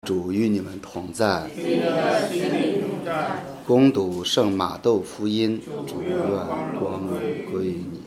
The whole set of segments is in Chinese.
主与你们同在。恭读圣马窦福音，主愿光荣归于你。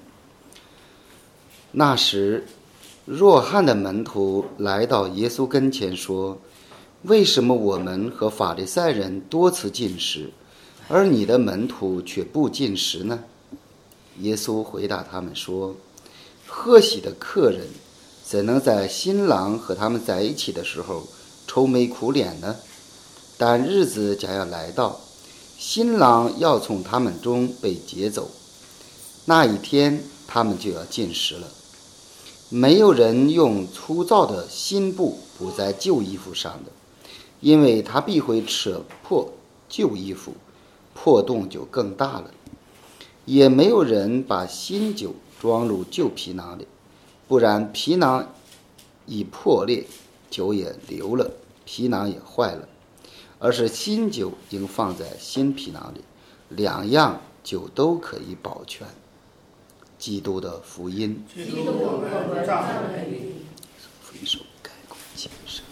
那时，若翰的门徒来到耶稣跟前说：“为什么我们和法利赛人多次进食，而你的门徒却不进食呢？”耶稣回答他们说：“贺喜的客人怎能在新郎和他们在一起的时候愁眉苦脸呢？但日子将要来到，新郎要从他们中被劫走，那一天他们就要进食了。没有人用粗糙的新布补在旧衣服上的，因为他必会扯破旧衣服，破洞就更大了。也没有人把新酒装入旧皮囊里，不然皮囊已破裂，酒也流了，皮囊也坏了。而是新酒应放在新皮囊里，两样酒都可以保全。”基督的福音。基督我们赞美你。福音手盖过前身。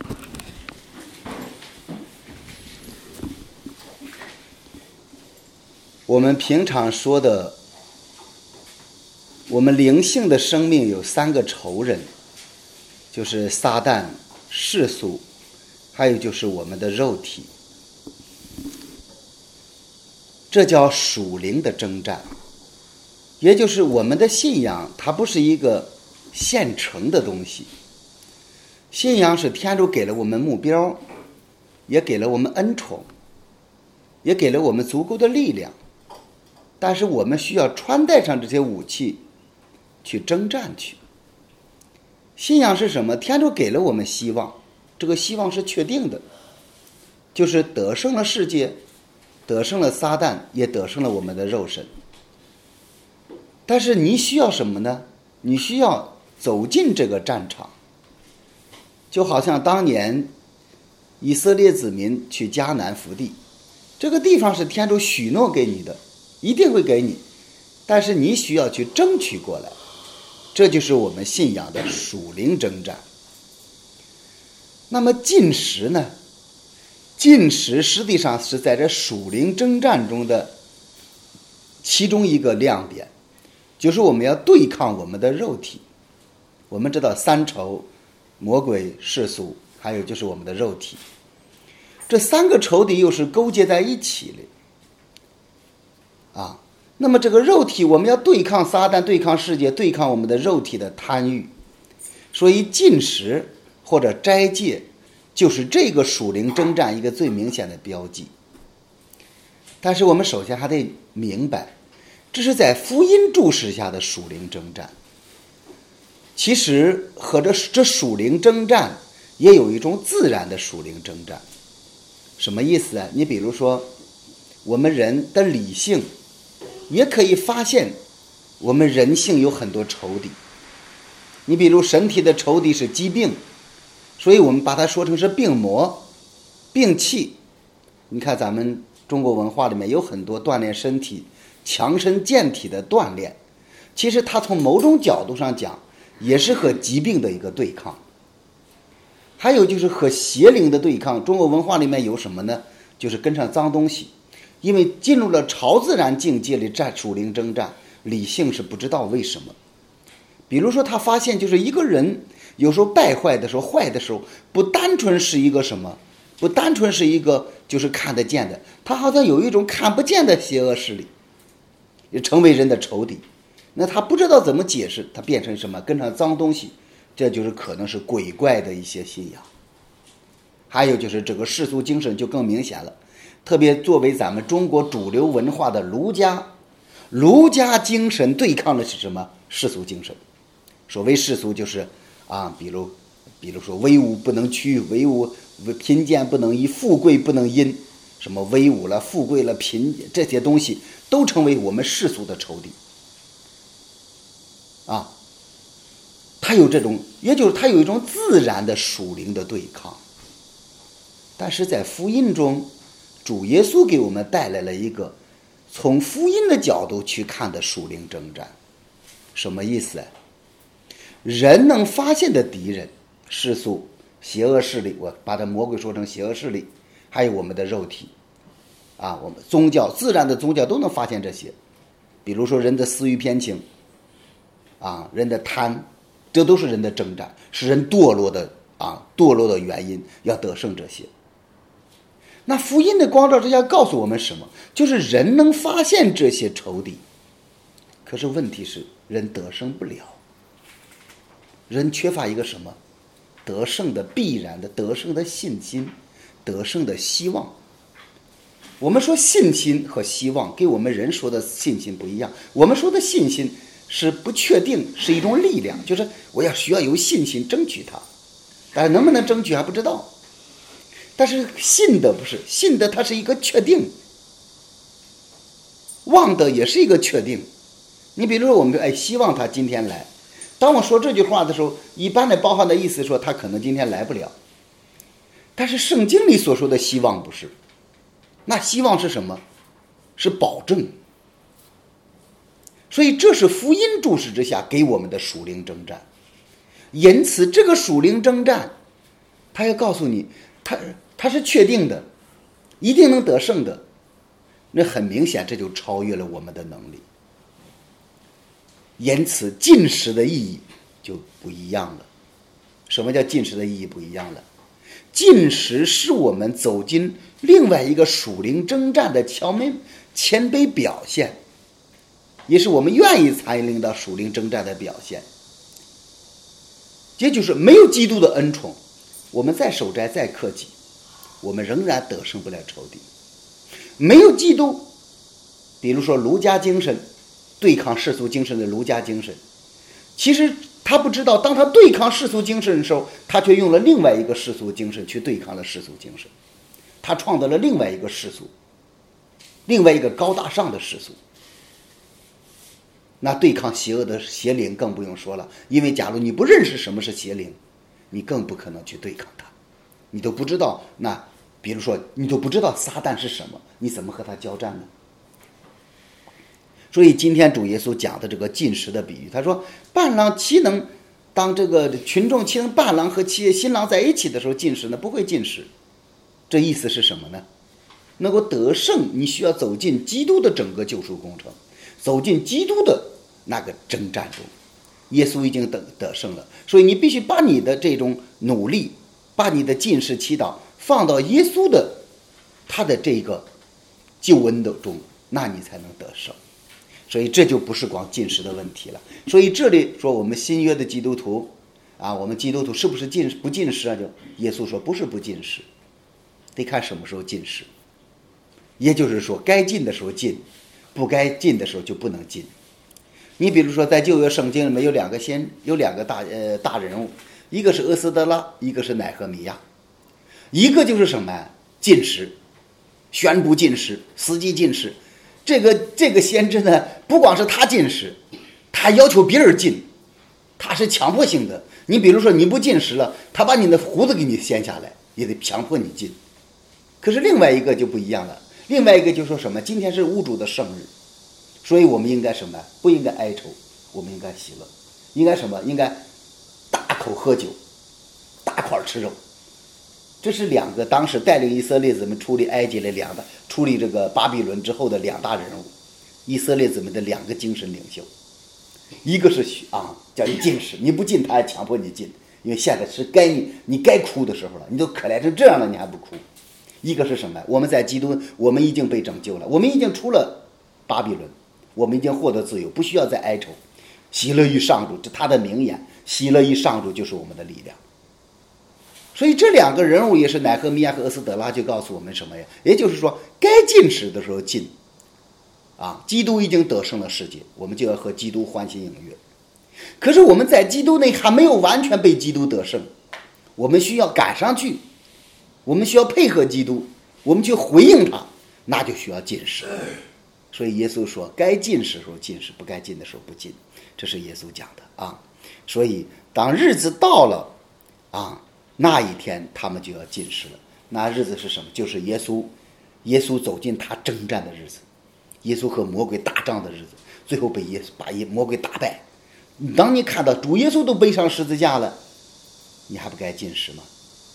我们平常说的，我们灵性的生命有三个仇人，就是撒旦、世俗，还有就是我们的肉体。这叫属灵的征战，也就是我们的信仰，它不是一个现成的东西。信仰是天主给了我们目标，也给了我们恩宠，也给了我们足够的力量，但是我们需要穿戴上这些武器去征战去。信仰是什么？天主给了我们希望，这个希望是确定的，就是得胜了世界，得胜了撒旦，也得胜了我们的肉身。但是你需要什么呢？你需要走进这个战场，就好像当年以色列子民去迦南福地，这个地方是天主许诺给你的，一定会给你，但是你需要去争取过来。这就是我们信仰的属灵征战。那么进食呢？进食实际上是在这属灵征战中的其中一个亮点，就是我们要对抗我们的肉体。我们知道三仇：魔鬼、世俗，还有就是我们的肉体。这三个仇敌又是勾结在一起的。那么这个肉体，我们要对抗撒旦，对抗世界，对抗我们的肉体的贪欲。所以进食或者斋戒就是这个属灵征战一个最明显的标记。但是我们首先还得明白，这是在福音注释下的属灵征战。其实和这属灵征战也有一种自然的属灵征战。什么意思啊？你比如说我们人的理性也可以发现我们人性有很多仇敌。你比如身体的仇敌是疾病，所以我们把它说成是病魔、病气。你看咱们中国文化里面有很多锻炼身体、强身健体的锻炼，其实它从某种角度上讲也是和疾病的一个对抗。还有就是和邪灵的对抗。中国文化里面有什么呢？就是跟上脏东西。因为进入了超自然境界里战属灵征战，理性是不知道为什么。比如说他发现就是一个人有时候败坏的时候，坏的时候，不单纯是一个什么，不单纯是一个就是看得见的，他好像有一种看不见的邪恶势力，也成为人的仇敌。那他不知道怎么解释，他变成什么？跟上脏东西，这就是可能是鬼怪的一些信仰。还有就是这个世俗精神就更明显了。特别作为咱们中国主流文化的儒家精神对抗的是什么？世俗精神。所谓世俗就是比如说威武不能屈，威武贫贱不能移，富贵不能淫，什么威武了、富贵了、贫这些东西都成为我们世俗的仇敌。它有这种，也就是它有一种自然的属灵的对抗。但是在福音中，主耶稣给我们带来了一个从福音的角度去看的属灵征战。什么意思？人能发现的敌人，世俗邪恶势力，我把它魔鬼说成邪恶势力，还有我们的肉体啊，我们宗教自然的宗教都能发现这些，比如说人的私欲偏情啊，人的贪，这都是人的征战，是人堕落的原因，要得胜这些。那福音的光照之下告诉我们什么？就是人能发现这些仇敌，可是问题是人得胜不了，人缺乏一个什么？得胜的必然的得胜的信心，得胜的希望。我们说信心和希望跟我们人说的信心不一样，我们说的信心是不确定，是一种力量，就是我需要有信心争取它，但是能不能争取还不知道。但是信的不是，信的它是一个确定，望的也是一个确定。你比如说我们希望他今天来，当我说这句话的时候，一般的包含的意思说他可能今天来不了，但是圣经里所说的希望不是，那希望是什么？是保证。所以这是福音注释之下给我们的属灵征战。因此这个属灵征战他要告诉你他是确定的，一定能得胜的，那很明显这就超越了我们的能力。因此禁食的意义就不一样了。什么叫禁食的意义不一样了？禁食是我们走进另外一个属灵征战的谦卑表现，也是我们愿意参与到属灵征战的表现。也就是没有基督的恩宠，我们再守斋再克己，我们仍然得胜不了仇敌。没有基督，比如说儒家精神，对抗世俗精神的儒家精神，其实他不知道，当他对抗世俗精神的时候，他却用了另外一个世俗精神去对抗了世俗精神，他创造了另外一个世俗，另外一个高大上的世俗。那对抗邪恶的邪灵更不用说了，因为假如你不认识什么是邪灵，你更不可能去对抗它，你都不知道，那比如说你都不知道撒旦是什么，你怎么和他交战呢？所以今天主耶稣讲的这个禁食的比喻，他说伴郎岂能当这个群众岂能伴郎和新郎在一起的时候禁食呢？不会禁食。这意思是什么呢？能够得胜，你需要走进基督的整个救赎工程，走进基督的那个征战中。耶稣已经得胜了，所以你必须把你的这种努力，把你的禁食祈祷放到耶稣的他的这个救恩的中，那你才能得胜。所以这就不是光禁食的问题了。所以这里说我们新约的基督徒啊，我们基督徒是不是不禁食啊？就耶稣说不是不禁食，得看什么时候禁食。也就是说该禁的时候禁，不该禁的时候就不能禁。你比如说在旧约圣经里面有两个大人物，一个是俄斯德拉，一个是乃赫米亚。一个就是什么呀？禁食，宣布禁食，司机禁食。这个先知呢，不光是他禁食，他要求别人禁，他是强迫性的。你比如说你不禁食了，他把你的胡子给你掀下来，也得强迫你禁。可是另外一个就不一样了，另外一个就说什么？今天是物主的圣日，所以我们应该什么？不应该哀愁，我们应该喜乐。应该什么？应该大口喝酒，大块吃肉。这是两个当时带领以色列子们出离埃及的出离这个巴比伦之后的两大人物，以色列子们的两个精神领袖。一个是叫你禁食，你不禁他还强迫你禁，因为现在是你该哭的时候了，你都可怜成这样了，你还不哭。一个是什么？我们在基督，我们已经被拯救了，我们已经出了巴比伦，我们已经获得自由，不需要再哀愁。喜乐于上主，这他的名言，喜乐于上主就是我们的力量。所以这两个人物也是乃赫米亚和俄斯德拉，就告诉我们什么呀？也就是说该禁食的时候禁基督已经得胜了世界，我们就要和基督欢欣踊跃。可是我们在基督内还没有完全被基督得胜，我们需要赶上去，我们需要配合基督，我们去回应他，那就需要禁食。所以耶稣说该禁食的时候禁食，不该禁的时候不禁，这是耶稣讲的所以当日子到了那一天他们就要禁食了。那日子是什么？就是耶稣走进他征战的日子，耶稣和魔鬼打仗的日子，最后把魔鬼打败。当你看到主耶稣都背上十字架了，你还不该禁食吗？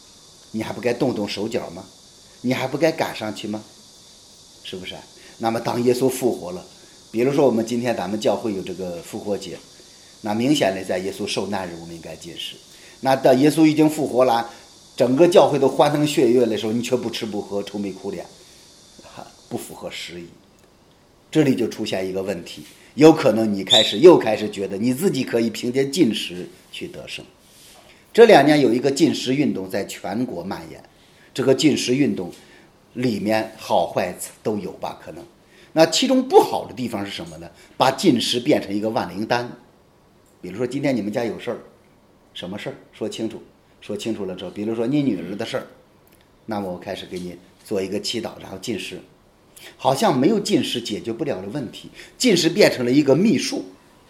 你还不该动动手脚吗？你还不该赶上去吗？是不是？那么当耶稣复活了，比如说我们今天咱们教会有这个复活节，那明显的在耶稣受难日我们应该禁食。那到耶稣已经复活了，整个教会都欢腾血跃的时候，你却不吃不喝，愁眉苦脸，不符合时宜。这里就出现一个问题，有可能你又开始觉得你自己可以凭借禁食去得胜。这2年有一个禁食运动在全国蔓延，这个禁食运动里面好坏都有吧，可能。那其中不好的地方是什么呢？把禁食变成一个万灵丹。比如说今天你们家有事儿，什么事儿说清楚，说清楚了之后，比如说你女儿的事儿，那么我开始给你做一个祈祷，然后禁食。好像没有禁食解决不了的问题，禁食变成了一个秘术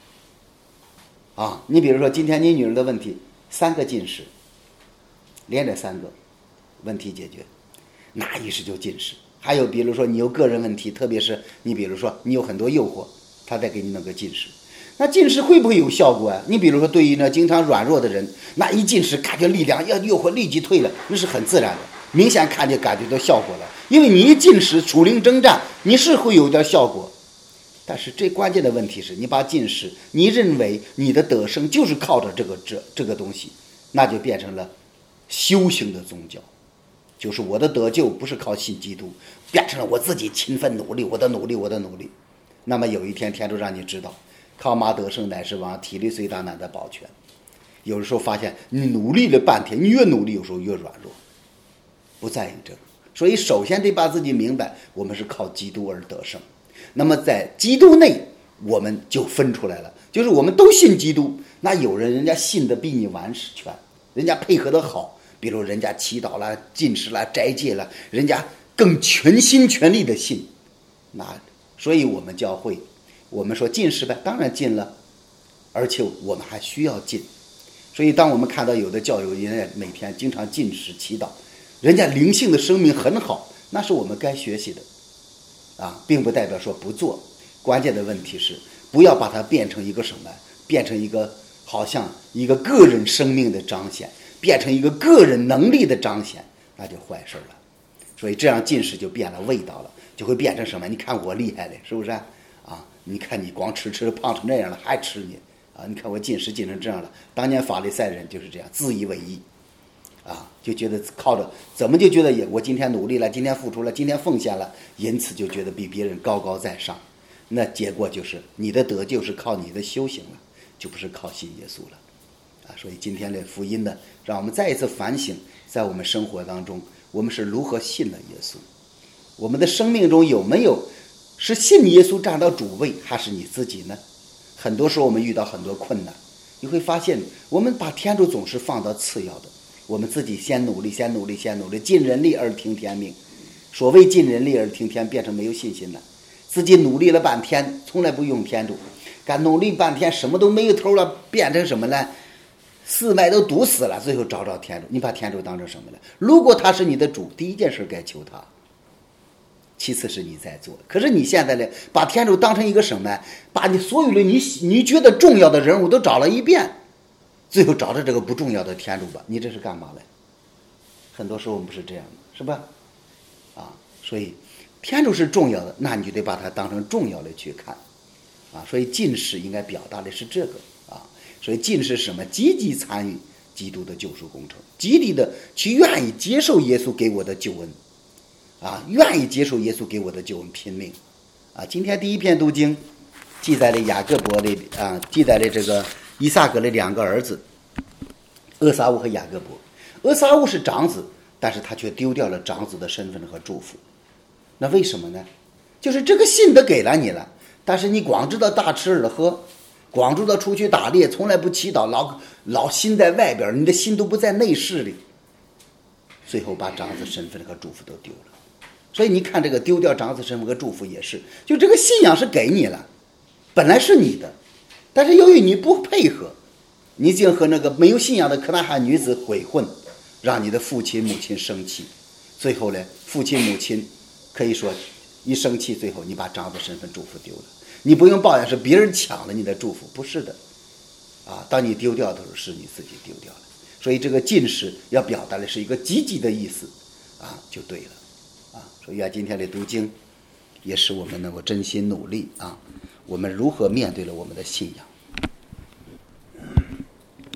啊！你比如说今天你女儿的问题，3个禁食，连着3个问题解决，那一时就禁食。还有比如说你有个人问题，特别是你比如说你有很多诱惑，他再给你弄个禁食，那禁食会不会有效果啊？你比如说对于那经常软弱的人，那一禁食感觉力量诱惑立即退了，那是很自然的，明显感觉到效果了。因为你一禁食属灵征战，你是会有点效果，但是最关键的问题是你把禁食，你认为你的得胜就是靠着这个东西，那就变成了修行的宗教，就是我的得救不是靠信基督，变成了我自己勤奋努力，我的努力。那么有一天天主让你知道，靠马得胜乃是王，体力虽大难的保全。有的时候发现你努力了半天，你越努力有时候越软弱，不在于这个。所以首先得把自己明白，我们是靠基督而得胜。那么在基督内我们就分出来了，就是我们都信基督，那有人家信的比你完全，人家配合的好，比如人家祈祷了、禁食了、斋戒了，人家更全心全力的信。那所以我们教会，我们说禁食呗，当然禁了，而且我们还需要禁。所以当我们看到有的教友人家每天经常禁食祈祷，人家灵性的生命很好，那是我们该学习的并不代表说不做。关键的问题是不要把它变成一个什么，变成一个好像一个个人生命的彰显，变成一个个人能力的彰显，那就坏事了。所以这样禁食就变了味道了，就会变成什么？你看我厉害了，是不是你看你光吃胖成这样了还吃你你看我禁食禁成这样了。当年法利赛人就是这样，自以为意就觉得靠着怎么就觉得我今天努力了，今天付出了，今天奉献了，因此就觉得比别人高高在上。那结果就是你的得救是靠你的修行了，就不是靠信耶稣了所以今天的福音呢，让我们再一次反省，在我们生活当中我们是如何信了耶稣，我们的生命中有没有是信耶稣站到主位，还是你自己呢？很多时候我们遇到很多困难，你会发现我们把天主总是放到次要的，我们自己先努力，尽人力而听天命。所谓尽人力而听天，变成没有信心了，自己努力了半天从来不用天主，干努力半天什么都没有头了，变成什么呢？四脉都堵死了，最后找天主。你把天主当成什么了？如果他是你的主，第一件事该求他，其次是你在做。可是你现在呢，把天主当成一个什么？把你所有的你觉得重要的人物都找了一遍，最后找着这个不重要的天主吧，你这是干嘛嘞？很多时候我们不是这样的，是吧？所以天主是重要的，那你就得把它当成重要的去看所以禁食应该表达的是这个所以禁食是什么？积极参与基督的救赎工程，积极的去愿意接受耶稣给我的救恩愿意接受耶稣给我的救恩，拼命今天第一篇读经记载了雅各伯的记载了这个以撒格的2个儿子厄撒乌和雅各伯。厄撒乌是长子，但是他却丢掉了长子的身份和祝福。那为什么呢？就是这个信得给了你了，但是你光知道大吃二喝，光知道出去打猎，从来不祈祷，老心在外边，你的心都不在内室里，最后把长子身份和祝福都丢了。所以你看这个丢掉长子身份和祝福也是，就这个信仰是给你了，本来是你的，但是由于你不配合，你竟和那个没有信仰的可纳罕女子悔混，让你的父亲母亲生气，最后呢，父亲母亲可以说一生气，最后你把长子身份祝福丢了。你不用抱怨是别人抢了你的祝福，不是的当你丢掉的时候是你自己丢掉了。 所以这个禁食要表达的是一个积极的意思啊，就对了啊。所以今天的读经也使我们能够真心努力啊，我们如何面对了我们的信仰。